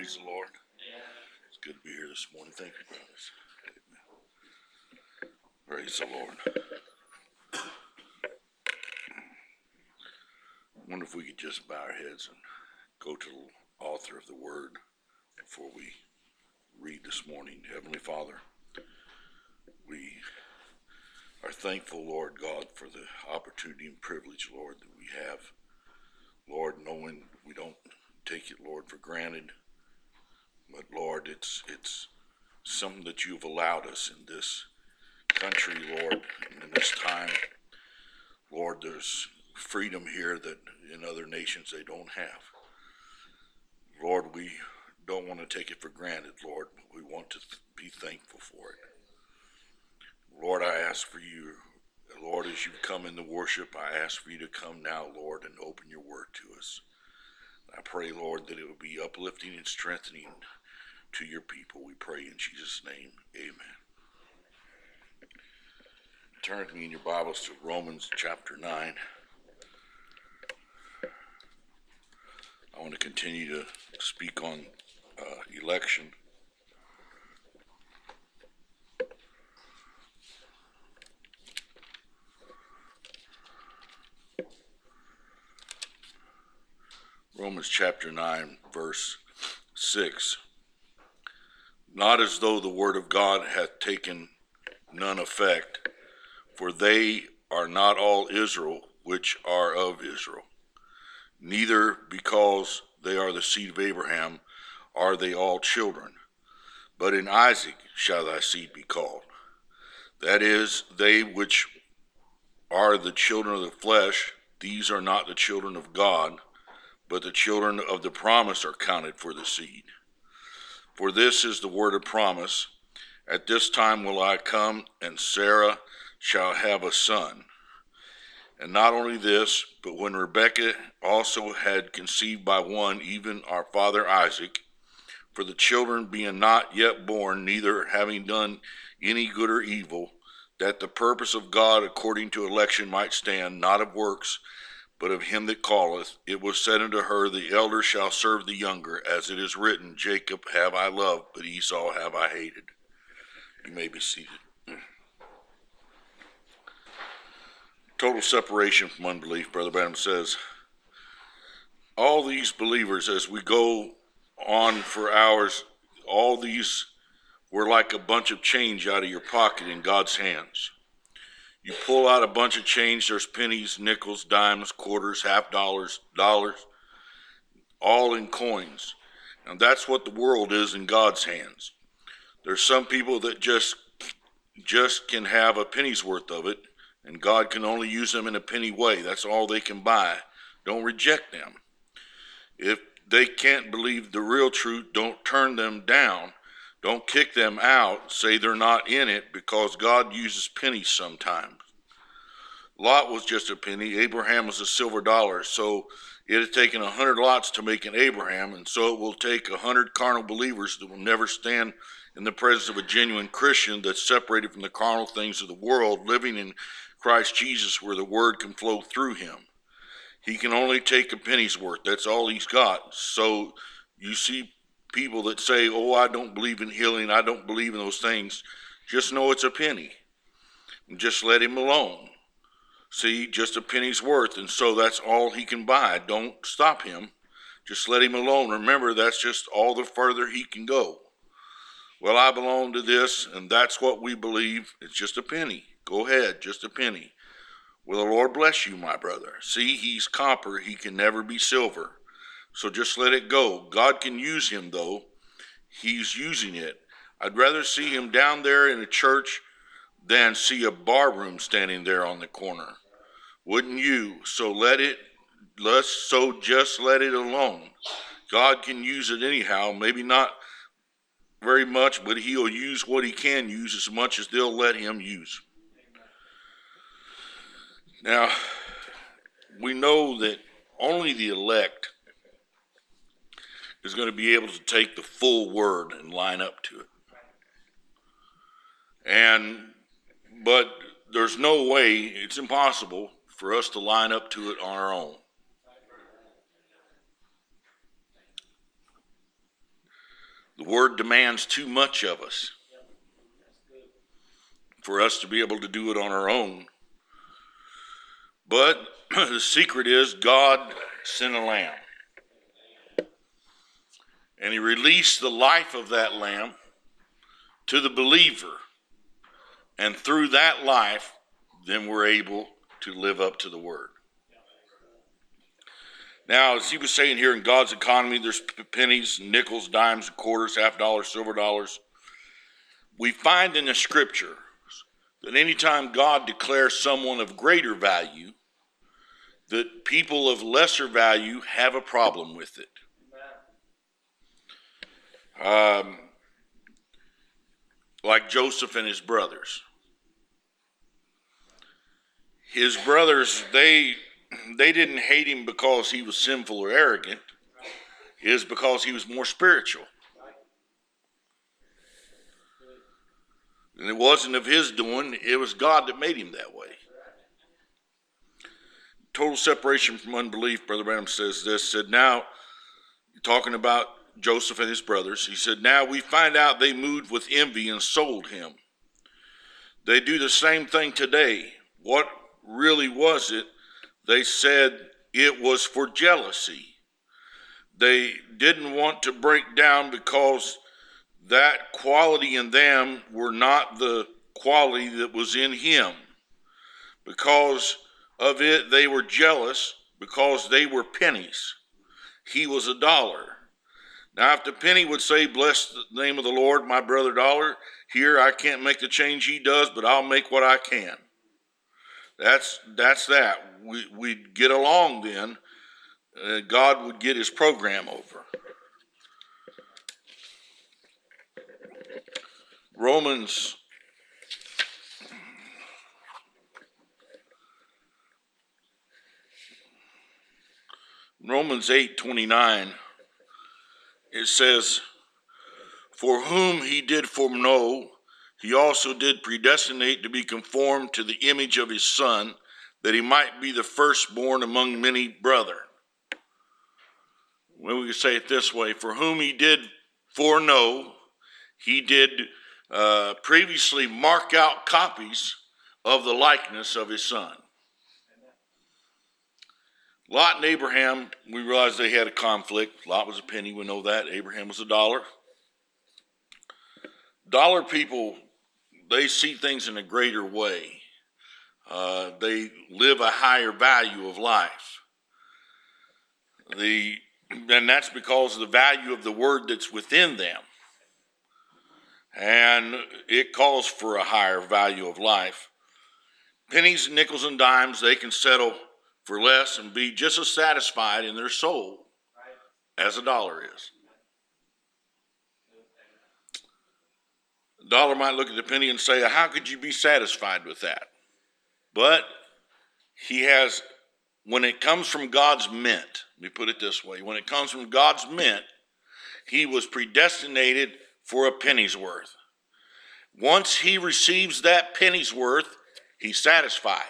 Praise the Lord. It's good to be here this morning. Thank you, brothers. Amen. Praise the Lord. I wonder if we could just bow our heads and go to the author of the word before we read this morning. Heavenly Father, we are thankful, Lord God, for the opportunity and privilege, Lord, that we have. Lord, knowing we don't take it, Lord, for granted. But Lord, it's something that you've allowed us in this country, Lord, and in this time. Lord, there's freedom here that in other nations they don't have. Lord, we don't want to take it for granted, Lord, but we want to be thankful for it. Lord, I ask for you, Lord, as you come into worship, I ask for you to come now, Lord, and open your word to us. I pray, Lord, that it will be uplifting and strengthening to your people. We pray in Jesus' name. Amen. Turn with me in your Bibles to Romans chapter 9. I want to continue to speak on election. Romans chapter 9, verse 6. Not as though the word of God hath taken none effect, for they are not all Israel which are of Israel. Neither because they are the seed of Abraham are they all children, but in Isaac shall thy seed be called. That is, they which are the children of the flesh, these are not the children of God, but the children of the promise are counted for the seed. For this is the word of promise, at this time will I come, and Sarah shall have a son. And not only this, but when Rebekah also had conceived by one, even our father Isaac, for the children being not yet born, neither having done any good or evil, that the purpose of God according to election might stand, not of works, but of him that calleth, it was said unto her, the elder shall serve the younger, as it is written, Jacob have I loved, but Esau have I hated. You may be seated. Total separation from unbelief, Brother Branham says. All these believers, as we go on for hours, all these were like a bunch of change out of your pocket in God's hands. You pull out a bunch of change, there's pennies, nickels, dimes, quarters, half dollars, all in coins. And that's what the world is in God's hands. There's some people that just can have a penny's worth of it, and God can only use them in a penny way. That's all they can buy. Don't reject them. If they can't believe the real truth, don't turn them down. Don't kick them out, say they're not in it, because God uses pennies sometimes. Lot was just a penny. Abraham was a silver dollar. So it had taken 100 Lots to make an Abraham, and so it will take 100 carnal believers that will never stand in the presence of a genuine Christian that's separated from the carnal things of the world, living in Christ Jesus where the word can flow through him. He can only take a penny's worth. That's all he's got. So you see people that say, oh, I don't believe in healing, I don't believe in those things. Just know it's a penny. And just let him alone. See, just a penny's worth, and so that's all he can buy. Don't stop him. Just let him alone. Remember, that's just all the further he can go. Well, I belong to this, and that's what we believe. It's just a penny. Go ahead, just a penny. Well, the Lord bless you, my brother. See, he's copper. He can never be silver. So just let it go. God can use him, though. He's using it. I'd rather see him down there in a church than see a bar room standing there on the corner. Wouldn't you? So just let it alone. God can use it anyhow. Maybe not very much, but he'll use what he can use as much as they'll let him use. Now, we know that only the elect is going to be able to take the full word and line up to it. But there's no way, it's impossible for us to line up to it on our own. The word demands too much of us for us to be able to do it on our own. But the secret is God sent a lamb. And he released the life of that lamb to the believer. And through that life, then we're able to live up to the word. Now, as he was saying here, in God's economy, there's pennies, nickels, dimes, quarters, half dollars, silver dollars. We find in the scripture that anytime God declares someone of greater value, that people of lesser value have a problem with it. Like Joseph and his brothers. His brothers, they didn't hate him because he was sinful or arrogant. It is because he was more spiritual. And it wasn't of his doing, it was God that made him that way. Total separation from unbelief, Brother Branham says this, said now, talking about Joseph and his brothers, he said, now we find out they moved with envy and sold him. They do the same thing today. What really was it? They said it was for jealousy. They didn't want to break down because that quality in them were not the quality that was in him. Because of it, they were jealous because they were pennies. He was a dollar. Now, if the penny would say, bless the name of the Lord, my brother dollar, here I can't make the change he does, but I'll make what I can. That's that. We'd get along then. God would get his program over. Romans 8:29, it says, for whom he did foreknow, he also did predestinate to be conformed to the image of his Son, that he might be the firstborn among many brethren. Well, we could say it this way, for whom he did foreknow, he did previously mark out copies of the likeness of his Son. Lot and Abraham, we realized they had a conflict. Lot was a penny, we know that. Abraham was a dollar. Dollar people, they see things in a greater way. They live a higher value of life. And that's because of the value of the word that's within them. And it calls for a higher value of life. Pennies, nickels, and dimes, they can settle for less and be just as satisfied in their soul as a dollar is. A dollar might look at the penny and say, how could you be satisfied with that? But he has, when it comes from God's mint, let me put it this way, when it comes from God's mint, he was predestinated for a penny's worth. Once he receives that penny's worth, he's satisfied.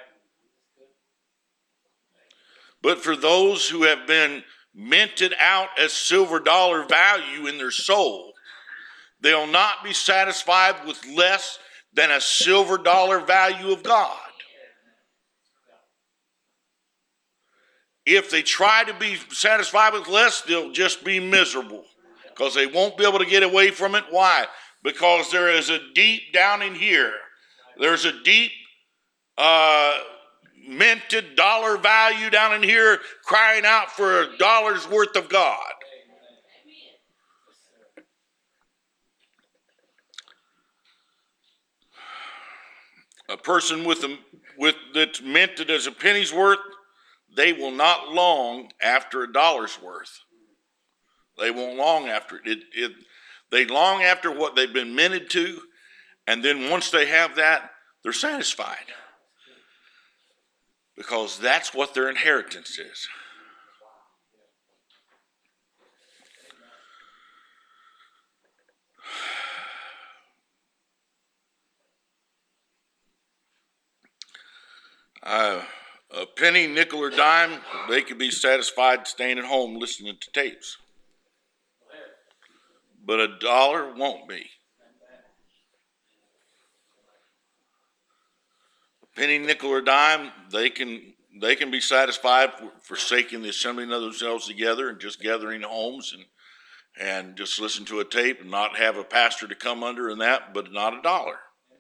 But for those who have been minted out as silver dollar value in their soul, they'll not be satisfied with less than a silver dollar value of God. If they try to be satisfied with less, they'll just be miserable because they won't be able to get away from it. Why? Because there is a deep down in here. There's a deep minted dollar value down in here crying out for a dollar's worth of God. A person with that's minted as a penny's worth, they will not long after a dollar's worth. They won't long after it. They long after what they've been minted to, and then once they have that, they're satisfied. Because that's what their inheritance is. A penny, nickel, or dime, they could be satisfied staying at home listening to tapes. but a dollar won't be. A penny, nickel, or dime, they can be satisfied for forsaking the assembling of themselves together and just gathering homes and just listen to a tape and not have a pastor to come under and that, but not a dollar.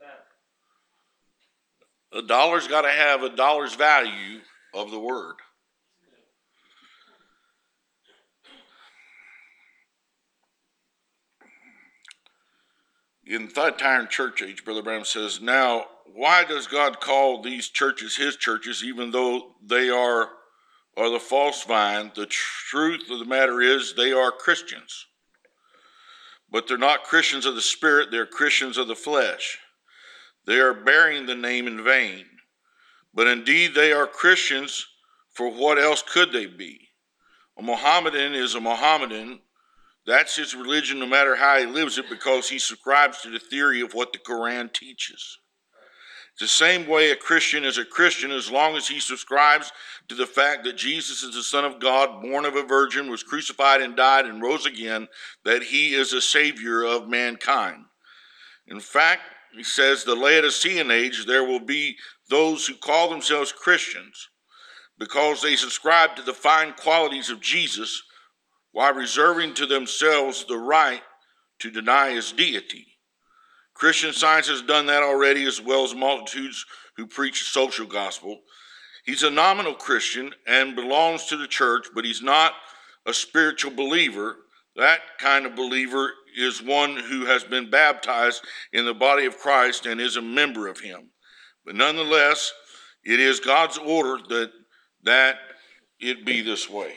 A dollar's got to have a dollar's value of the word. In Thyatira church age, Brother Branham says, now, why does God call these churches his churches, even though they are the false vine? The truth of the matter is they are Christians. But they're not Christians of the Spirit, they're Christians of the flesh. They are bearing the name in vain. But indeed they are Christians, for what else could they be? A Mohammedan is a Mohammedan. That's his religion no matter how he lives it, because he subscribes to the theory of what the Quran teaches. It's the same way a Christian is a Christian as long as he subscribes to the fact that Jesus is the Son of God, born of a virgin, was crucified and died and rose again, that he is a Savior of mankind. In fact, he says the Laodicean age, there will be those who call themselves Christians because they subscribe to the fine qualities of Jesus while reserving to themselves the right to deny his deity. Christian Science has done that already, as well as multitudes who preach the social gospel. He's a nominal Christian and belongs to the church, but he's not a spiritual believer. That kind of believer is one who has been baptized in the body of Christ and is a member of him. But nonetheless, it is God's order that it be this way.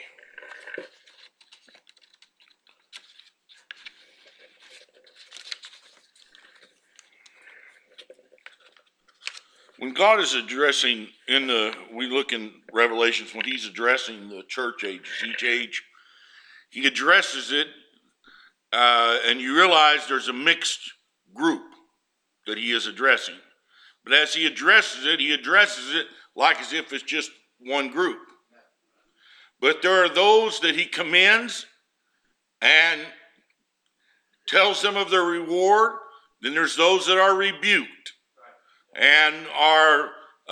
When God is addressing we look in Revelations, when he's addressing the church ages, each age, he addresses it, and you realize there's a mixed group that he is addressing. But as he addresses it like as if it's just one group. But there are those that he commends and tells them of their reward. Then there's those that are rebuked and are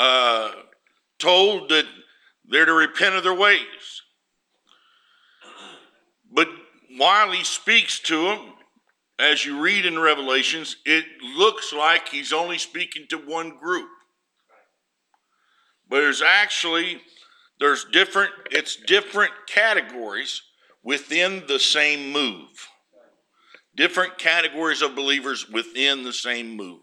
told that they're to repent of their ways. But while he speaks to them, as you read in Revelations, it looks like he's only speaking to one group. But there's different categories within the same move. Different categories of believers within the same move.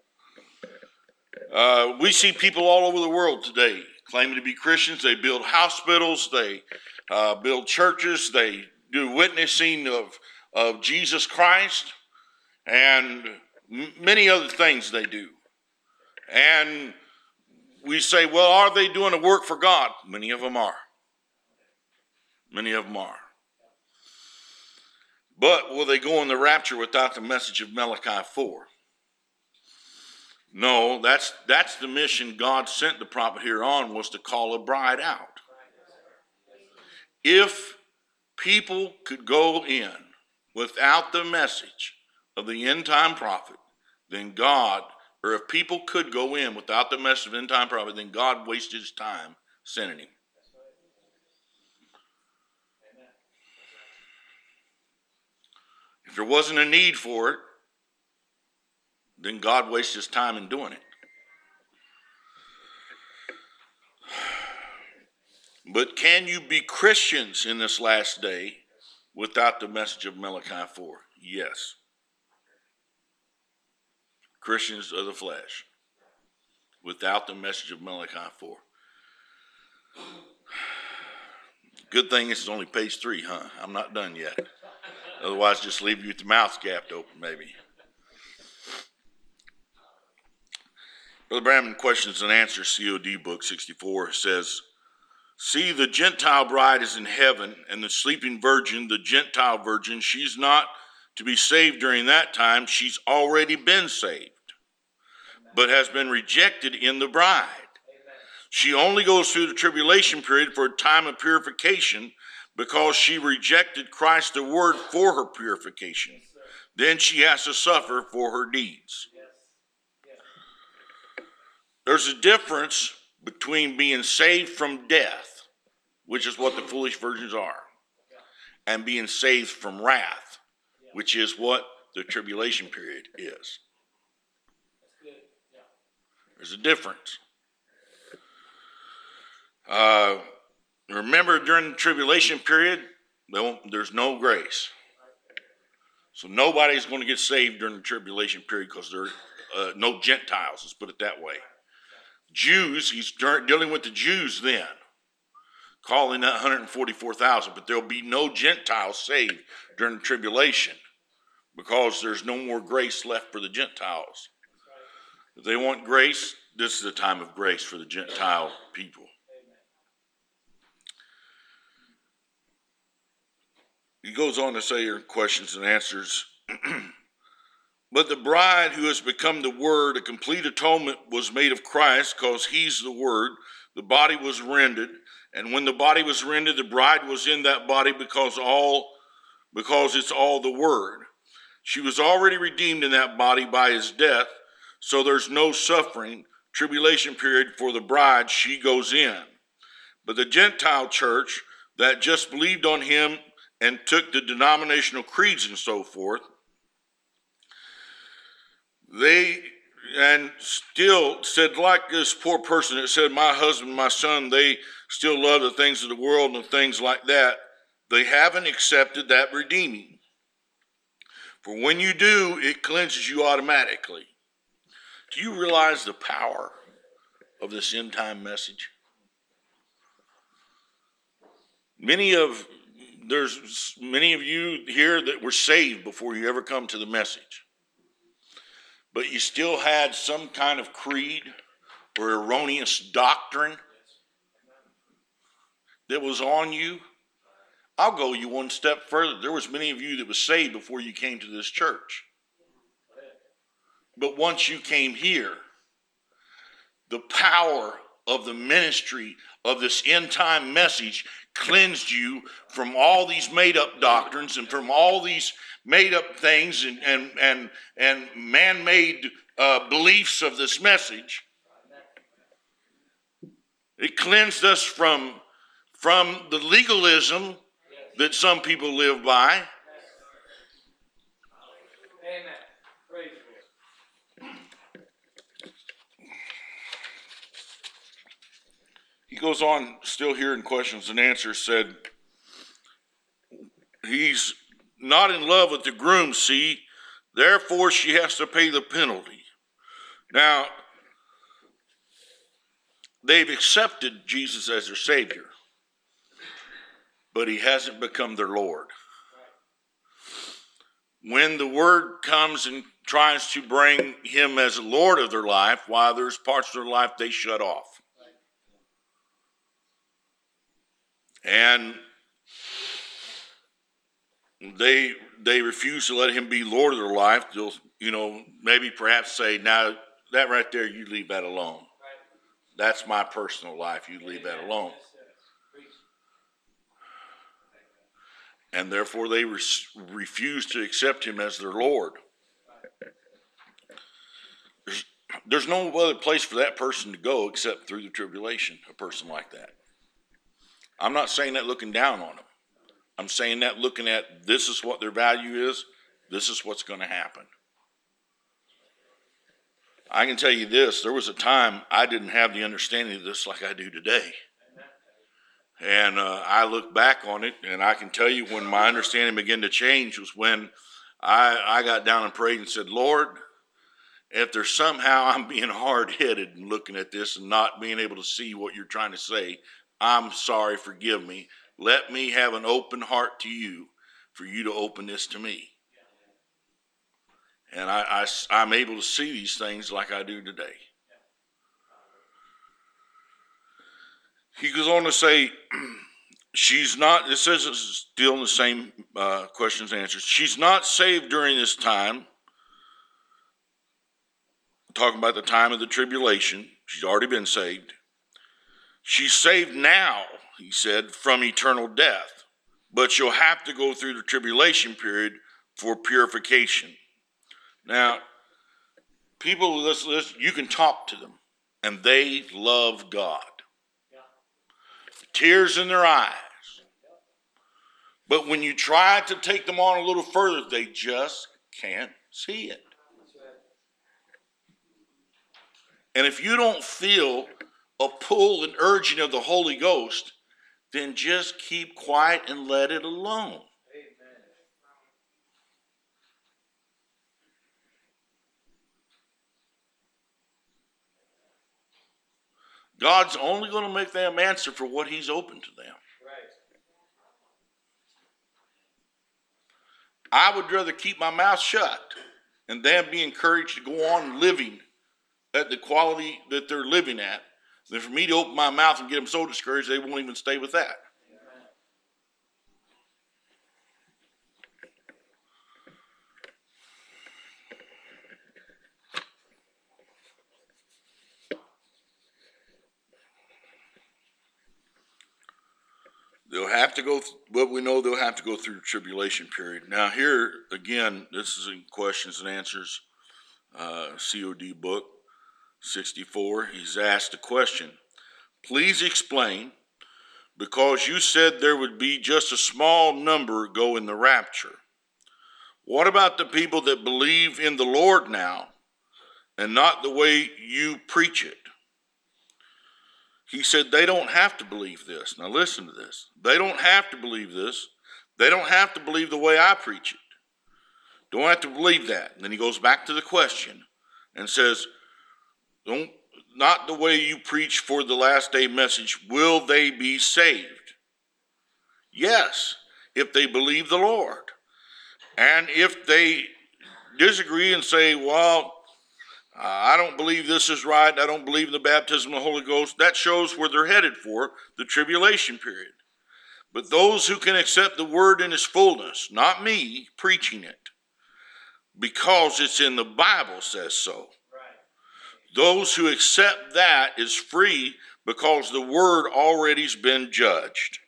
We see people all over the world today claiming to be Christians. They build hospitals, they build churches, they do witnessing of Jesus Christ, and many other things they do. And we say, well, are they doing a work for God? Many of them are. Many of them are. But will they go in the rapture without the message of Malachi 4? No, that's the mission God sent the prophet here on, was to call a bride out. If people could go in without the message of the end time prophet, then if people could go in without the message of the end time prophet, then God wasted his time sending him. If there wasn't a need for it, then God wastes his time in doing it. But can you be Christians in this last day without the message of Malachi 4? Yes. Christians of the flesh without the message of Malachi 4. Good thing this is only page 3, huh? I'm not done yet. Otherwise, just leave you with your mouth gapped open, maybe. Brother Branham, Questions and Answers, COD book 64, says, see, the Gentile bride is in heaven, and the sleeping virgin, the Gentile virgin, she's not to be saved during that time. She's already been saved, but has been rejected in the bride. She only goes through the tribulation period for a time of purification because she rejected Christ, the Word, for her purification. then she has to suffer for her deeds. There's a difference between being saved from death, which is what the foolish virgins are, and being saved from wrath, which is what the tribulation period is. There's a difference. Remember, during the tribulation period, there's no grace. So nobody's going to get saved during the tribulation period because there are no Gentiles, let's put it that way. Jews, he's dealing with the Jews then, calling that 144,000, but there'll be no Gentiles saved during the tribulation because there's no more grace left for the Gentiles. If they want grace, this is the time of grace for the Gentile people. He goes on to say here, questions and answers. But the bride who has become the Word, a complete atonement was made of Christ because he's the Word. The body was rendered. And when the body was rendered, the bride was in that body because it's all the Word. She was already redeemed in that body by his death. So there's no suffering, tribulation period for the bride. She goes in. But the Gentile church that just believed on him and took the denominational creeds and so forth, they and still said, like this poor person that said, my husband, my son, they still love the things of the world and things like that. They haven't accepted that redeeming. For when you do, it cleanses you automatically. Do you realize the power of this end time message? There's many of you here that were saved before you ever come to the message. But you still had some kind of creed or erroneous doctrine that was on you. I'll go you one step further. There was many of you that was saved before you came to this church. But once you came here, the power of the ministry of this end time message cleansed you from all these made up doctrines and from all these made up things and man-made beliefs of this message. It cleansed us from the legalism that some people live by. Amen. Praise the Lord. He goes on, still here in questions and answers, said he's not in love with the groom, see, therefore she has to pay the penalty. Now, they've accepted Jesus as their Savior, but he hasn't become their Lord. When the word comes and tries to bring him as Lord of their life, while there's parts of their life they shut off. And they refuse to let him be Lord of their life. They'll, maybe perhaps say, now that right there, you leave that alone. That's my personal life. You leave that alone. And therefore they refuse to accept him as their Lord. There's no other place for that person to go except through the tribulation, a person like that. I'm not saying that looking down on them. I'm saying that looking at this is what their value is, this is what's going to happen. I can tell you this, there was a time I didn't have the understanding of this like I do today. And I look back on it, and I can tell you when my understanding began to change was when I got down and prayed and said, Lord, if there's somehow I'm being hard-headed and looking at this and not being able to see what you're trying to say, I'm sorry, forgive me. Let me have an open heart to you for you to open this to me. And I'm able to see these things like I do today. He goes on to say, she's not, it says it's still in the same questions and answers. She's not saved during this time. Talking about the time of the tribulation. She's already been saved. She's saved now, he said, from eternal death. But she'll have to go through the tribulation period for purification. Now, people, listen, you can talk to them, and they love God. Tears in their eyes. But when you try to take them on a little further, they just can't see it. And if you don't feel a pull and urging of the Holy Ghost, then just keep quiet and let it alone. God's only going to make them answer for what he's opened to them. I would rather keep my mouth shut and them be encouraged to go on living at the quality that they're living at than for me to open my mouth and get them so discouraged they won't even stay with that. They'll have to go, but we know they'll have to go through the tribulation period. Now here, again, this is in questions and answers, COD book 64. He's asked a question. Please explain, because you said there would be just a small number go in the rapture. What about the people that believe in the Lord now and not the way you preach it? He said they don't have to believe this. Now listen to this. They don't have to believe this. They don't have to believe the way I preach it. Don't have to believe that. And then he goes back to the question and says, not the way you preach for the last day message. Will they be saved? Yes, if they believe the Lord. And if they disagree and say, well, I don't believe this is right, I don't believe in the baptism of the Holy Ghost, that shows where they're headed for, the tribulation period. But those who can accept the word in its fullness, not me preaching it, because it's in the Bible says so. Right. Those who accept that is free because the word already's been judged.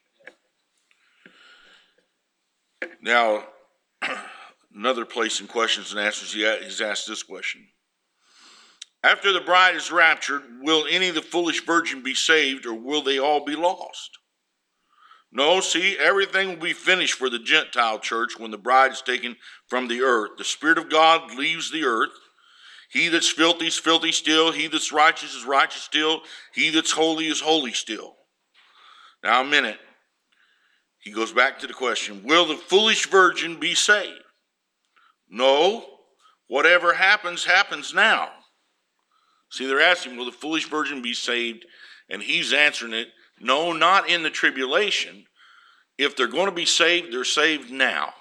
Now, another place in questions and answers, he's asked this question. After the bride is raptured, will any of the foolish virgin be saved, or will they all be lost? No, see, everything will be finished for the Gentile church when the bride is taken from the earth. The Spirit of God leaves the earth. He that's filthy is filthy still. He that's righteous is righteous still. He that's holy is holy still. Now a minute. He goes back to the question, will the foolish virgin be saved? No, whatever happens, happens now. See, they're asking, will the foolish virgin be saved? And he's answering it, no, not in the tribulation. If they're going to be saved, they're saved now.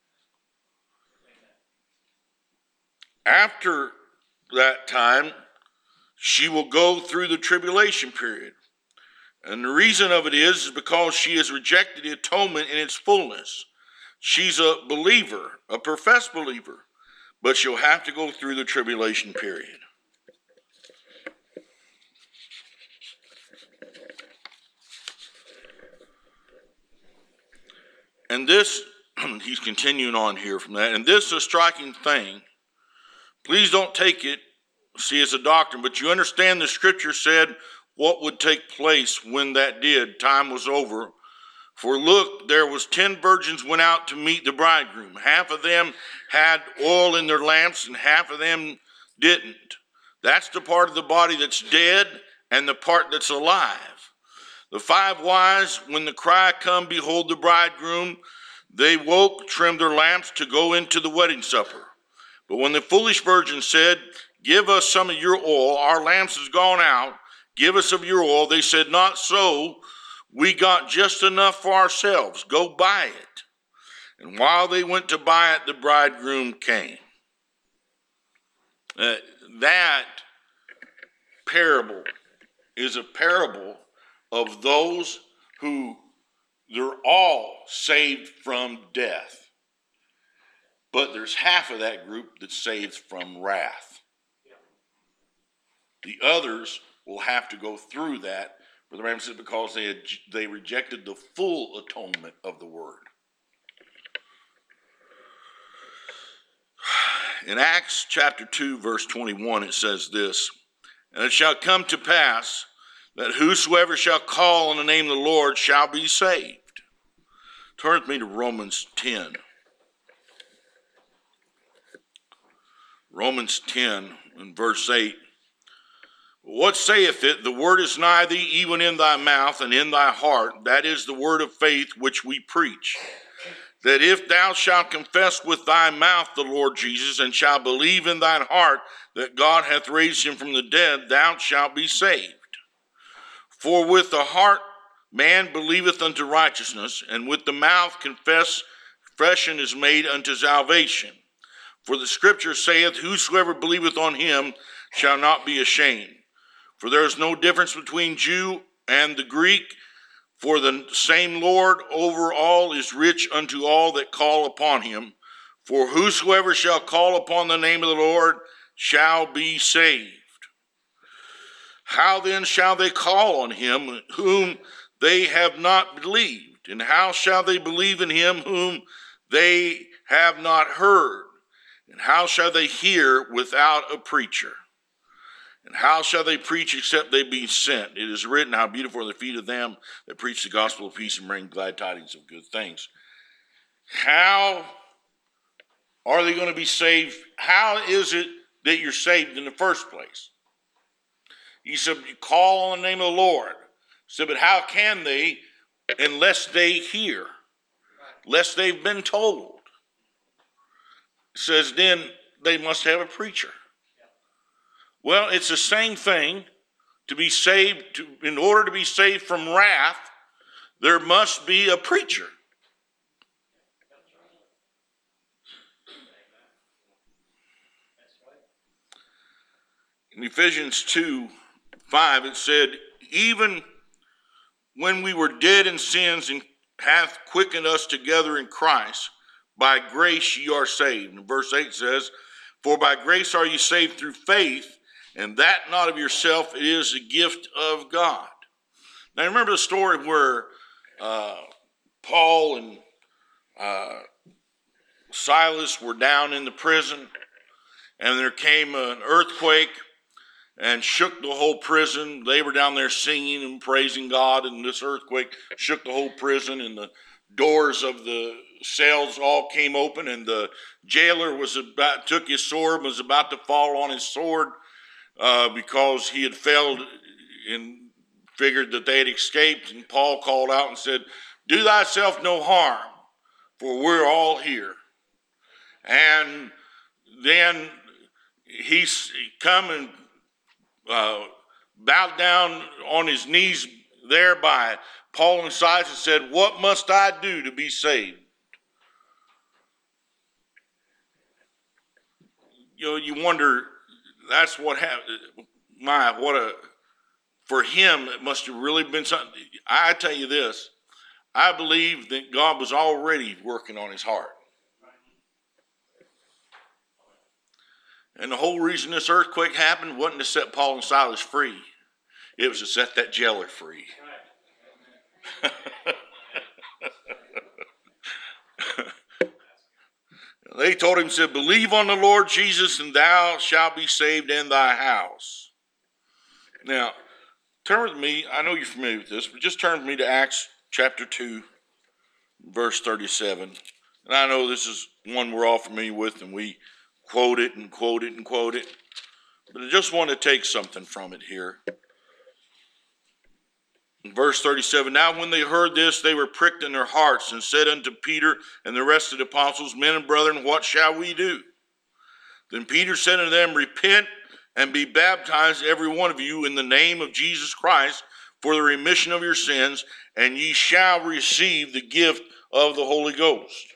After that time, she will go through the tribulation period. And the reason of it is because she has rejected the atonement in its fullness. She's a believer, a professed believer, but she'll have to go through the tribulation period. And this, he's continuing on here from that, and this is a striking thing. Please don't take it, see, as a doctrine, but you understand the scripture said what would take place when that did. Time was over. For look, there was 10 virgins went out to meet the bridegroom. Half of them had oil in their lamps, and half of them didn't. That's the part of the body that's dead and the part that's alive. The 5 wise, when the cry come, behold the bridegroom, they woke, trimmed their lamps to go into the wedding supper. But when the foolish virgin said, give us some of your oil, our lamps has gone out, give us of your oil, they said, not so, we got just enough for ourselves, go buy it. And while they went to buy it, the bridegroom came. That parable is a parable of those who they're all saved from death. But there's half of that group that's saved from wrath. The others will have to go through that, for the Ram says, because they rejected the full atonement of the word. In Acts chapter 2, verse 21, it says this, "And it shall come to pass that whosoever shall call on the name of the Lord shall be saved." Turn with me to Romans 10. Romans 10 and verse 8. "What saith it? The word is nigh thee, even in thy mouth and in thy heart. That is the word of faith which we preach. That if thou shalt confess with thy mouth the Lord Jesus, and shalt believe in thine heart that God hath raised him from the dead, thou shalt be saved. For with the heart man believeth unto righteousness, and with the mouth confession is made unto salvation. For the scripture saith, Whosoever believeth on him shall not be ashamed. For there is no difference between Jew and the Greek, for the same Lord over all is rich unto all that call upon him. For whosoever shall call upon the name of the Lord shall be saved. How then shall they call on him whom they have not believed? And how shall they believe in him whom they have not heard? And how shall they hear without a preacher? And how shall they preach except they be sent? It is written, how beautiful are the feet of them that preach the gospel of peace and bring glad tidings of good things." How are they going to be saved? How is it that you're saved in the first place? He said, you call on the name of the Lord. He said, but how can they unless they hear, unless they've been told? It says, then they must have a preacher. Well, it's the same thing to be saved. In order to be saved from wrath, there must be a preacher. In Ephesians 2:5, it said, even when we were dead in sins, and hath quickened us together in Christ, by grace ye are saved. And verse 8 says, for by grace are ye saved through faith, and that not of yourself, it is a gift of God. Now remember the story where Paul and Silas were down in the prison, and there came an earthquake and shook the whole prison. They were down there singing and praising God, and this earthquake shook the whole prison, and the doors of the cells all came open, and the jailer took his sword and was about to fall on his sword because he had failed and figured that they had escaped. And Paul called out and said, do thyself no harm, for we're all here. And then he come and bowed down on his knees there by Paul and Silas and said, what must I do to be saved? You know, you wonder, that's what happened. For him, it must have really been something. I tell you this, I believe that God was already working on his heart. And the whole reason this earthquake happened wasn't to set Paul and Silas free. It was to set that jailer free. They told him, said, believe on the Lord Jesus, and thou shalt be saved in thy house. Now, turn with me, I know you're familiar with this, but just turn with me to Acts chapter 2, verse 37. And I know this is one we're all familiar with, and we quote it and quote it and quote it. But I just want to take something from it here. In verse 37, now when they heard this, they were pricked in their hearts, and said unto Peter and the rest of the apostles, men and brethren, what shall we do? Then Peter said unto them, repent and be baptized every one of you in the name of Jesus Christ for the remission of your sins, and ye shall receive the gift of the Holy Ghost.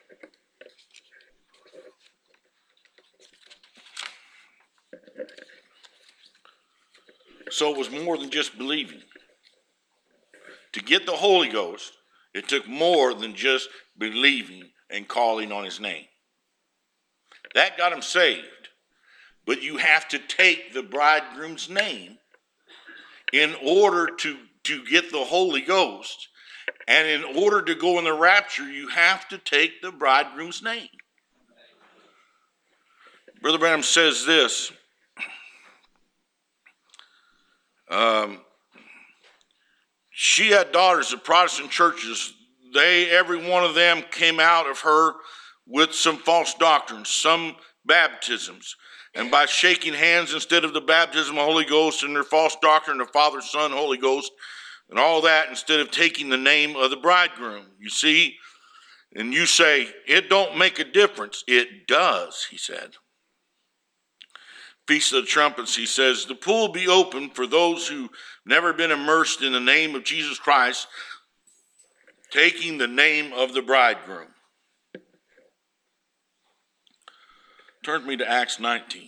So it was more than just believing. To get the Holy Ghost, it took more than just believing and calling on his name. That got him saved. But you have to take the bridegroom's name in order to get the Holy Ghost. And in order to go in the rapture, you have to take the bridegroom's name. Brother Branham says this. She had daughters of Protestant churches. Every one of them came out of her with some false doctrines, some baptisms. And by shaking hands instead of the baptism of the Holy Ghost and their false doctrine of Father, Son, Holy Ghost, and all that, instead of taking the name of the bridegroom. You see, and you say, it don't make a difference. It does, he said. Feast of the Trumpets, he says, the pool be open for those who've never been immersed in the name of Jesus Christ, taking the name of the bridegroom. Turn with me to Acts 19.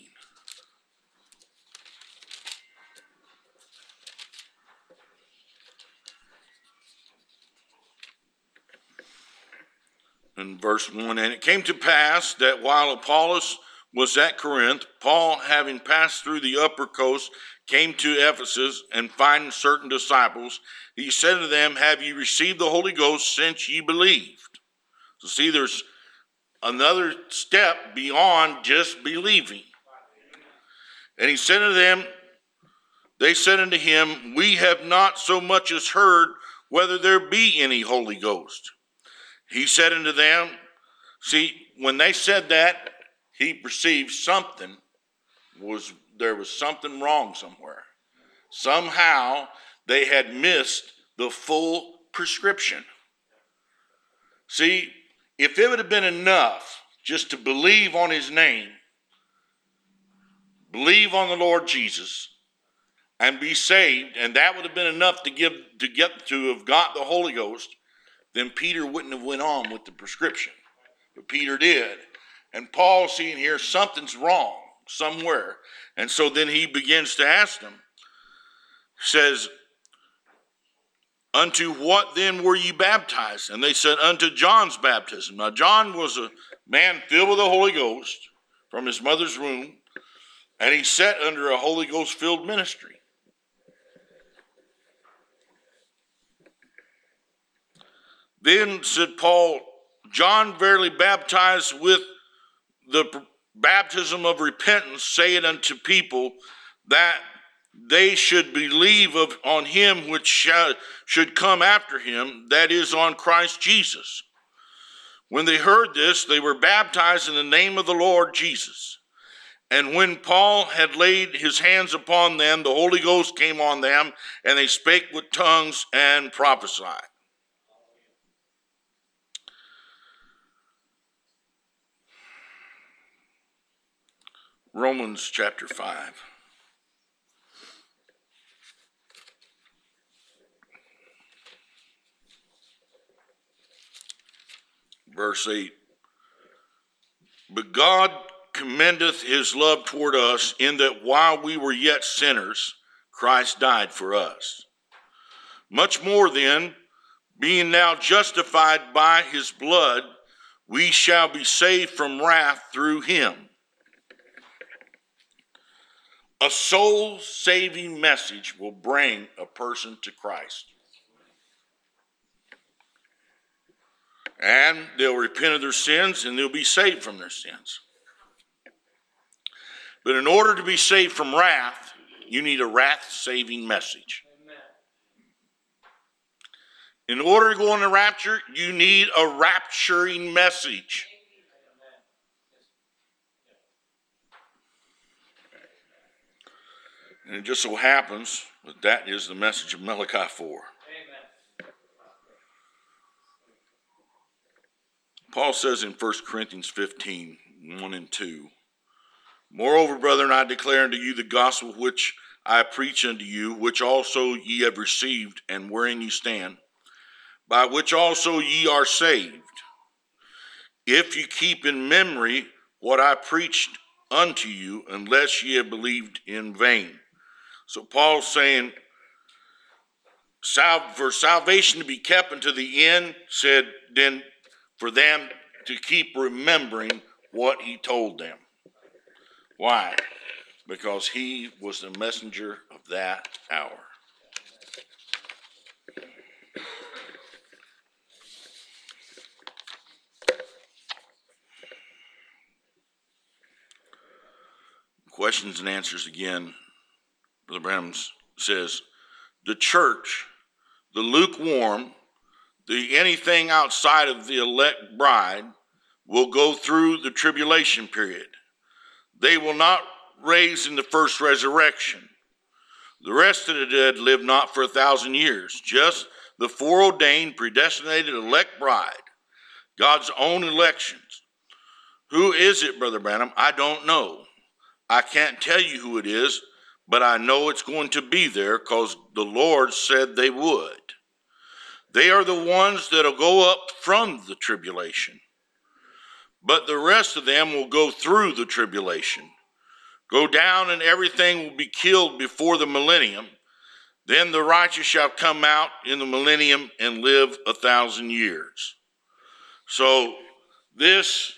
In verse 1, and it came to pass that while Apollos was at Corinth, Paul, having passed through the upper coast, came to Ephesus, and finding certain disciples, he said to them, have ye received the Holy Ghost since ye believed? So see, there's another step beyond just believing. And he said to them, they said unto him, we have not so much as heard whether there be any Holy Ghost. He said unto them, see, when they said that, he perceived there was something wrong somewhere. Somehow they had missed the full prescription. See, if it would have been enough just to believe on his name, believe on the Lord Jesus, and be saved, and that would have been enough to have got the Holy Ghost, then Peter wouldn't have went on with the prescription. But Peter did. And Paul, seeing here, something's wrong somewhere. And so then he begins to ask them. Says, unto what then were ye baptized? And they said, unto John's baptism. Now John was a man filled with the Holy Ghost from his mother's womb, and he sat under a Holy Ghost filled ministry. Then said Paul, John verily baptized with the baptism of repentance, saying unto people that they should believe on him which should come after him, that is, on Christ Jesus. When they heard this, they were baptized in the name of the Lord Jesus. And when Paul had laid his hands upon them, the Holy Ghost came on them, and they spake with tongues and prophesied. Romans chapter 5. Verse 8. But God commendeth his love toward us, in that while we were yet sinners, Christ died for us. Much more then, being now justified by his blood, we shall be saved from wrath through him. A soul-saving message will bring a person to Christ. And they'll repent of their sins, and they'll be saved from their sins. But in order to be saved from wrath, you need a wrath-saving message. In order to go on the rapture, you need a rapturing message. And it just so happens that that is the message of Malachi 4. Amen. Paul says in 1 Corinthians 15, 1 and 2, moreover, brethren, I declare unto you the gospel which I preach unto you, which also ye have received, and wherein ye stand, by which also ye are saved, if you keep in memory what I preached unto you, unless ye have believed in vain. So Paul's saying, for salvation to be kept unto the end, said then for them to keep remembering what he told them. Why? Because he was the messenger of that hour. questions and answers again. Brother Branham says, the church, the lukewarm, the anything outside of the elect bride will go through the tribulation period. They will not raise in the first resurrection. The rest of the dead live not for 1,000 years. Just the foreordained, predestinated elect bride, God's own elections. Who is it, Brother Branham? I don't know. I can't tell you who it is, but I know it's going to be there because the Lord said they would. They are the ones that will go up from the tribulation. But the rest of them will go through the tribulation. Go down and everything will be killed before the millennium. Then the righteous shall come out in the millennium and live 1,000 years. So these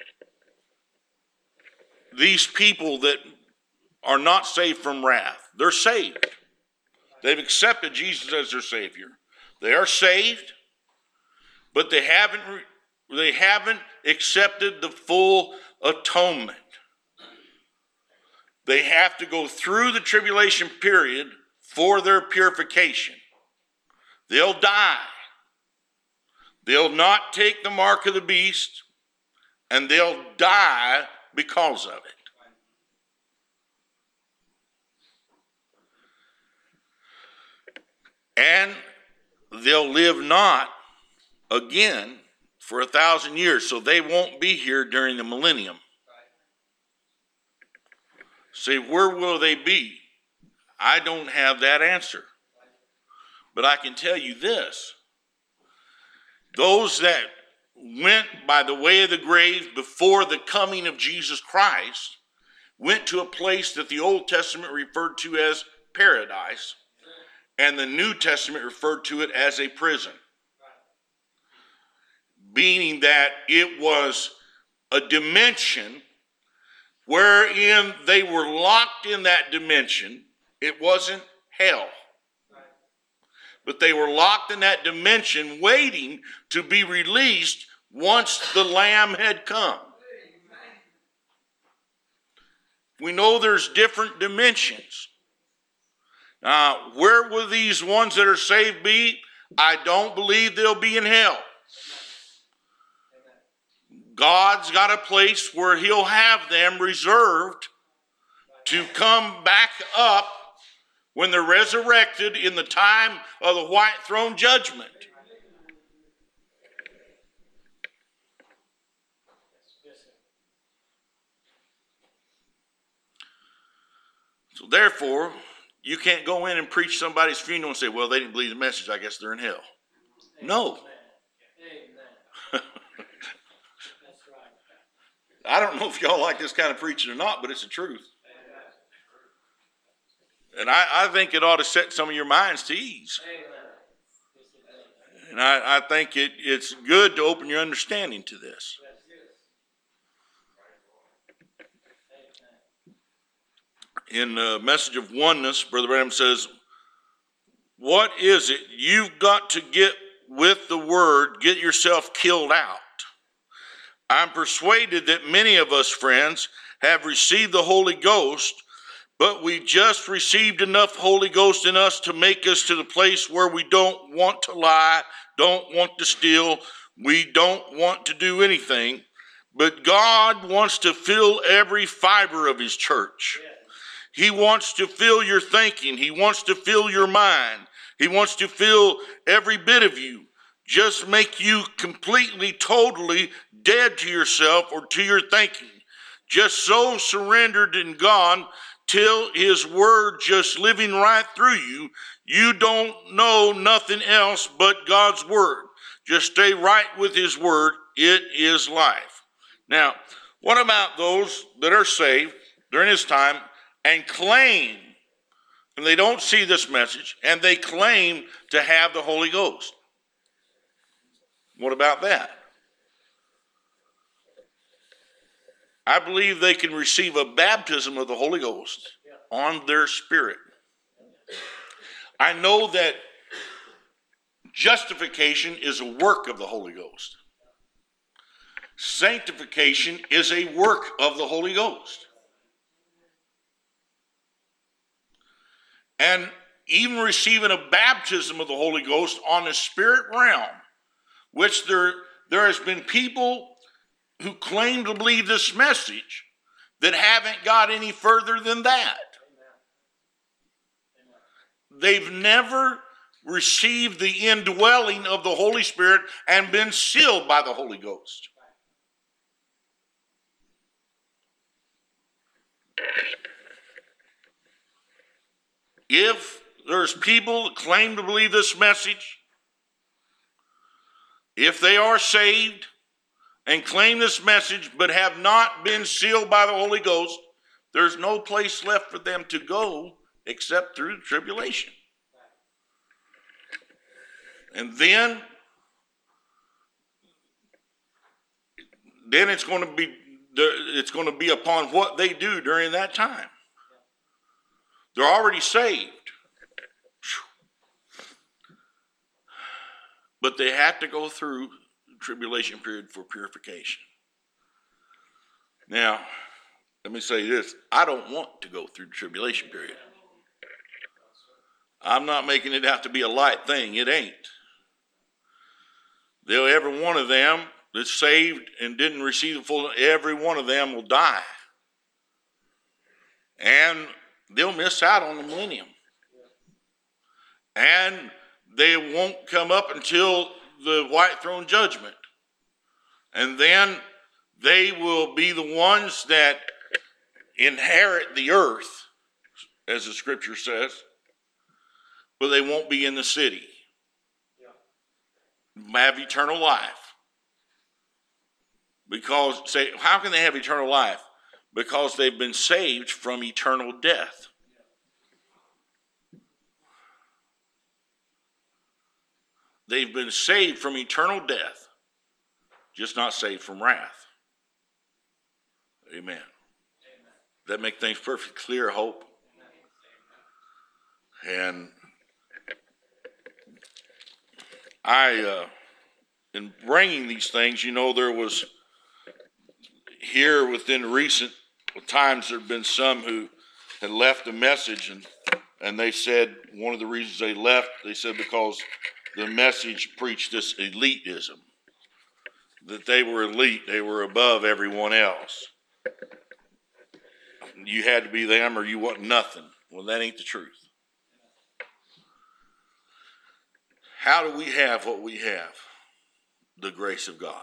people that are not saved from wrath, they're saved. They've accepted Jesus as their Savior. They are saved, but they haven't accepted the full atonement. They have to go through the tribulation period for their purification. They'll die. They'll not take the mark of the beast, and they'll die because of it. And they'll live not again for 1,000 years, so they won't be here during the millennium. See, where will they be? I don't have that answer. But I can tell you this. Those that went by the way of the grave before the coming of Jesus Christ went to a place that the Old Testament referred to as paradise, and the New Testament referred to it as a prison. Meaning that it was a dimension wherein they were locked in that dimension. It wasn't hell. But they were locked in that dimension waiting to be released once the Lamb had come. We know there's different dimensions. Now, where will these ones that are saved be? I don't believe they'll be in hell. God's got a place where he'll have them reserved to come back up when they're resurrected in the time of the white throne judgment. So therefore, you can't go in and preach somebody's funeral and say, well, they didn't believe the message, I guess they're in hell. No. I don't know if y'all like this kind of preaching or not, but it's the truth. And I think it ought to set some of your minds to ease. And I think it's good to open your understanding to this. In the message of oneness, Brother Branham says, what is it you've got to get with the word, get yourself killed out? I'm persuaded that many of us, friends, have received the Holy Ghost, but we just received enough Holy Ghost in us to make us to the place where we don't want to lie, don't want to steal, we don't want to do anything. But God wants to fill every fiber of his church. He wants to fill your thinking. He wants to fill your mind. He wants to fill every bit of you. Just make you completely, totally dead to yourself or to your thinking. Just so surrendered and gone till his word just living right through you. You don't know nothing else but God's word. Just stay right with his word. It is life. Now, what about those that are saved during this time and claim, and they don't see this message, and they claim to have the Holy Ghost? What about that? I believe they can receive a baptism of the Holy Ghost on their spirit. I know that justification is a work of the Holy Ghost. Sanctification is a work of the Holy Ghost. and even receiving a baptism of the Holy Ghost on the spirit realm, which there has been people who claim to believe this message that haven't got any further than that. They've never received the indwelling of the Holy Spirit and been sealed by the Holy Ghost. If there's people that claim to believe this message, if they are saved and claim this message but have not been sealed by the Holy Ghost, there's no place left for them to go except through the tribulation. And then it's going to be upon what they do during that time. They're already saved. But they have to go through the tribulation period for purification. Now, let me say this. I don't want to go through the tribulation period. I'm not making it out to be a light thing. It ain't. Every one of them that's saved and didn't receive the full, every one of them will die. And they'll miss out on the millennium. And they won't come up until the white throne judgment. And then they will be the ones that inherit the earth, as the scripture says, but they won't be in the city. Have eternal life. Because, say, how can they have eternal life? Because they've been saved from eternal death. They've been saved from eternal death, just not saved from wrath. Amen. That make things perfectly clear, I hope. And in bringing these things, there was here within recent times, there have been some who had left a message, and they said one of the reasons they left, they said because the message preached this elitism, that they were elite, they were above everyone else. You had to be them or you wasn't nothing. Well, that ain't the truth. How do we have what we have? The grace of God.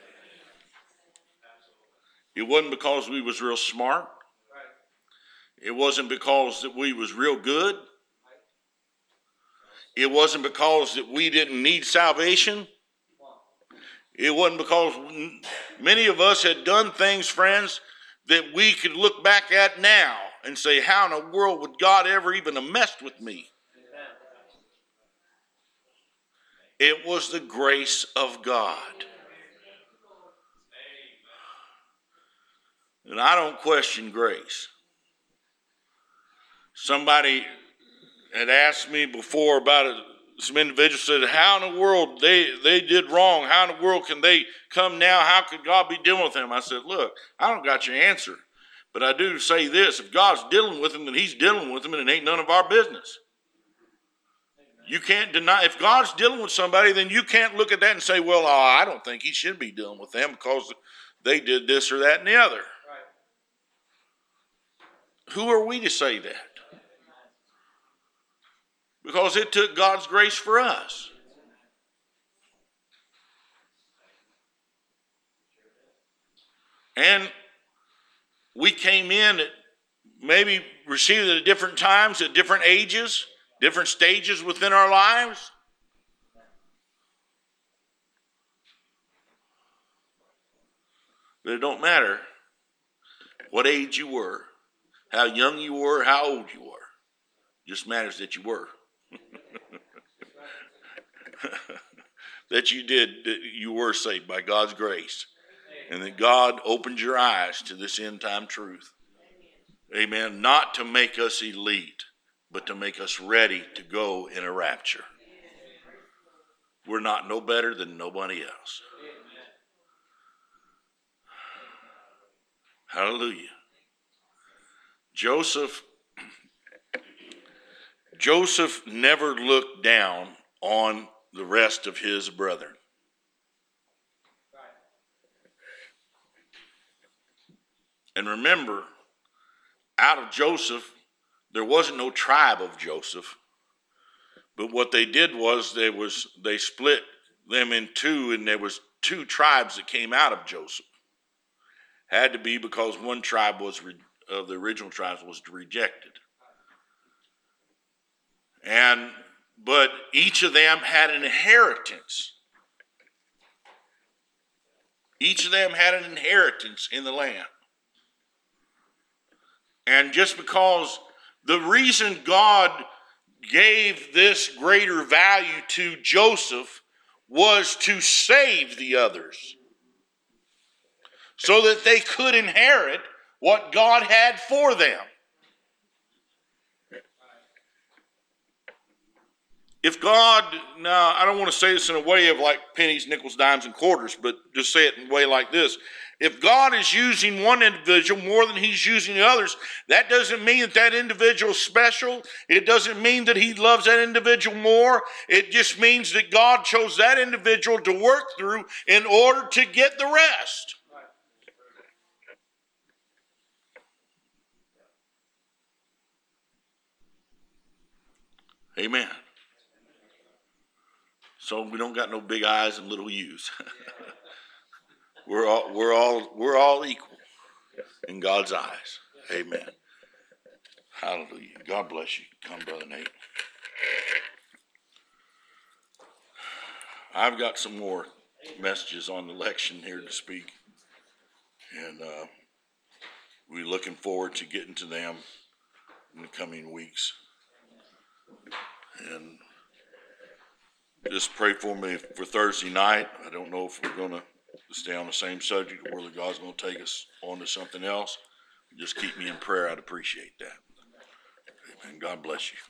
It wasn't because we was real smart. It wasn't because that we was real good. It wasn't because that we didn't need salvation. It wasn't because many of us had done things, friends, that we could look back at now and say, how in the world would God ever even have messed with me? It was the grace of God. And I don't question grace. Somebody had asked me before about it. Some individuals said, how in the world they did wrong? How in the world can they come now? How could God be dealing with them? I said, look, I don't got your answer. But I do say this, if God's dealing with them, then he's dealing with them, and it ain't none of our business. You can't deny, if God's dealing with somebody, then you can't look at that and say, well, I don't think he should be dealing with them because they did this or that and the other. Right. Who are we to say that? Because it took God's grace for us. And we came in at maybe received it at different times, at different ages, different stages within our lives. But it don't matter what age you were, how young you were, how old you were. It just matters that you were. That you were saved by God's grace. And that God opened your eyes to this end time truth. Amen. Not to make us elite, but to make us ready to go in a rapture. We're not no better than nobody else. Hallelujah. Joseph Joseph never looked down on the rest of his brethren. And remember, out of Joseph, there wasn't no tribe of Joseph. But what they did was they split them in two, and there was two tribes that came out of Joseph. Had to be because one tribe of the original tribes was rejected. But each of them had an inheritance. Each of them had an inheritance in the land. And just because the reason God gave this greater value to Joseph was to save the others, so that they could inherit what God had for them. If God, now I don't want to say this in a way of like pennies, nickels, dimes, and quarters, but just say it in a way like this. If God is using one individual more than he's using the others, that doesn't mean that that individual is special. It doesn't mean that he loves that individual more. It just means that God chose that individual to work through in order to get the rest. Amen. So we don't got no big I's and little U's. We're all equal in God's eyes. Amen. Hallelujah. God bless you. Come, Brother Nate. I've got some more messages on the election here to speak, and we're looking forward to getting to them in the coming weeks. And just pray for me for Thursday night. I don't know if we're going to stay on the same subject or whether God's going to take us on to something else. Just keep me in prayer. I'd appreciate that. Amen. God bless you.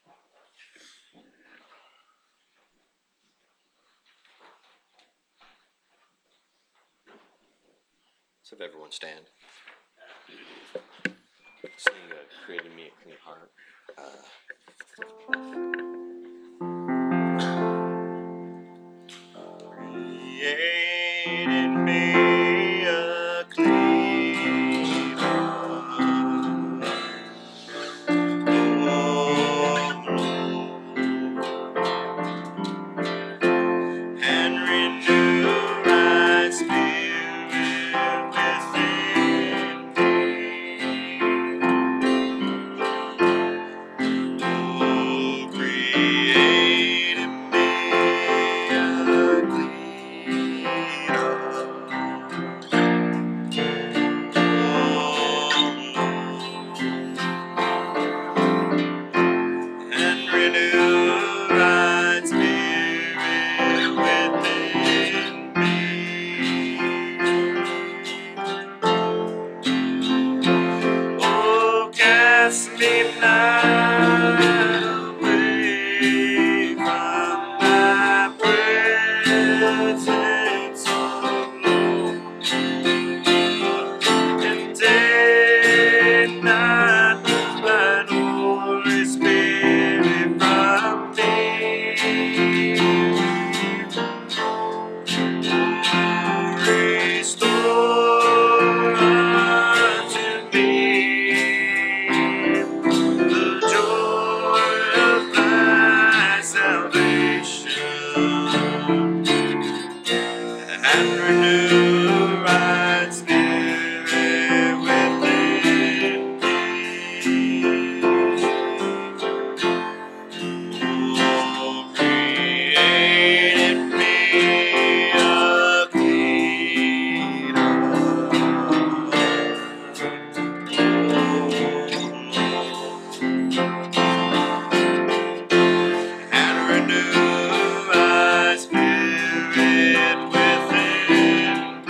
So if everyone stand. Sing Created Me a Clean Heart. Created me a clean heart, oh Lord, and renew right spirit within me. Oh, create in me a clean heart, and renew right spirit within me. Oh, cast me not away from thy presence, oh Lord, and take not thine Holy Spirit from me. Restore unto me the joy of thy salvation, and renew right spirit within me. Oh, create in me a clean heart, and renew right spirit within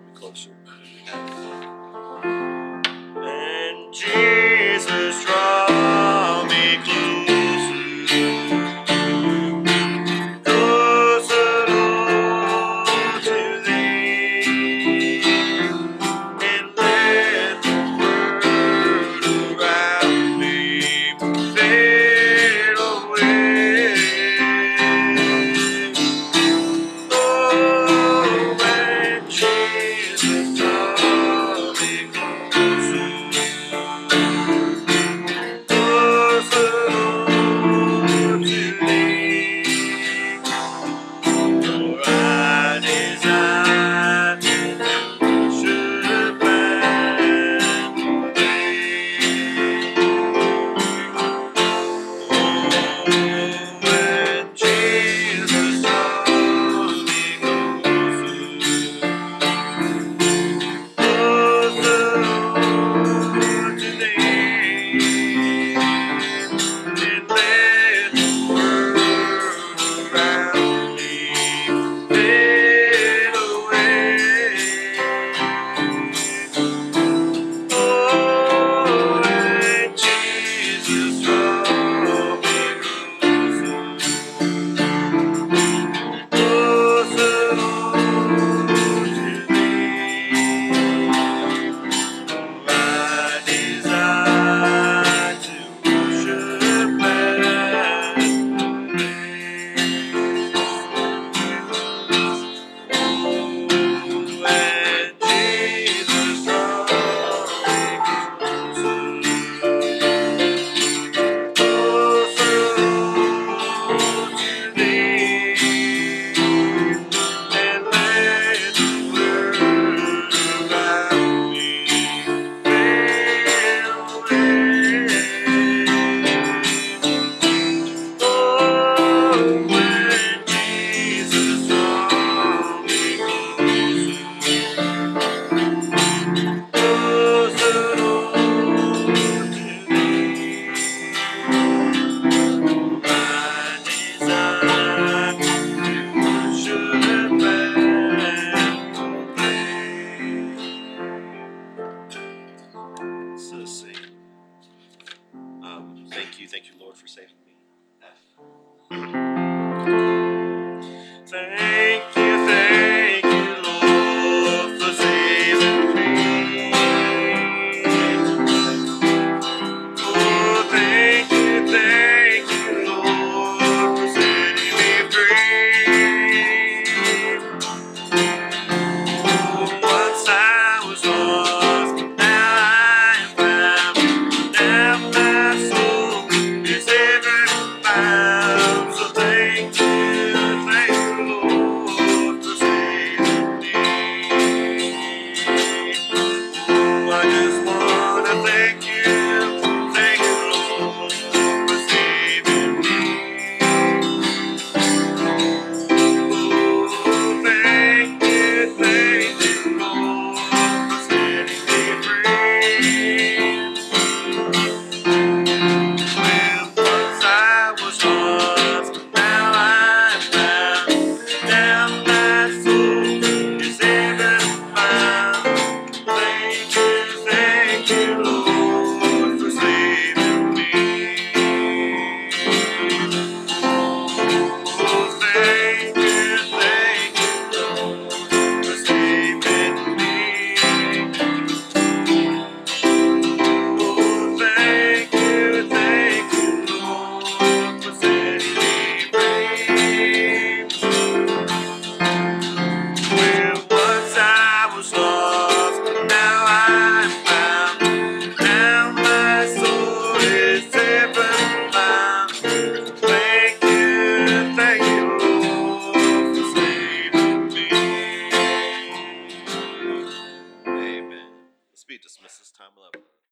closer. And Jesus, draw me closer, Lord, to Thee, and let the world around me fade away. Oh, when Jesus draw me closer, Lord, to Thee, for I desire to worship and when Jesus draws me closer, Lord, to Thee, and let the world around me fade away. Oh, when Jesus draw me closer, Lord, to Thee, I desire to worship and when Jesus draw me closer, Lord, to Thee, and let the world around me fade away. Oh, when Jesus draw me closer, Lord, to Thee, I desire to worship and obey. So sing. Thank you, Lord, for saving me. Thank you, Lord, for saving me. Oh, thank you, Lord, for setting me free. Oh, once I was lost, but now I am found. Now my soul is ever found. So thank you, Lord, for saving me. Oh, I just want to thank you, Lord, for saving me. Oh, thank you, Lord, for setting me free. Well, once I was lost, but now I'm found. Now my soul is ever found. Thank you, Lord, for saving me. Oh, thank you, Lord, for saving me. Oh, thank you, Lord, for setting me free. Well, once I was lost, but now I'm found. Now my soul is ever found. Thank you, Lord, for saving me. Amen. Let's be dismissed this time. 11.